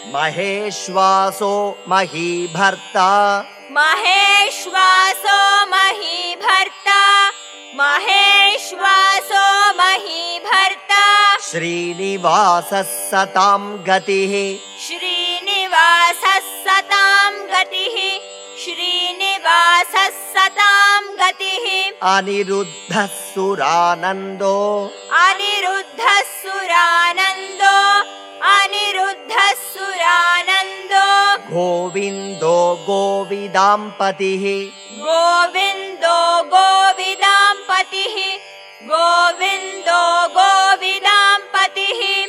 महेश्वासो महीभर्ता महेश्वासो महीभर्ता महेश्वासो महीभर्ता श्रीनिवासः सतां गतिः श्रीनिवासः सतां गतिः श्रीनिवासः सतां गतिः अनिरुद्धः सुरानन्दो अनिरुद्धः सुरानन्दो अनिरुद्धः सुरानन्दो गोविन्दो गोविदाम्पतिः गोविन्दो गोविदाम्पतिः गोविन्दो गोविदा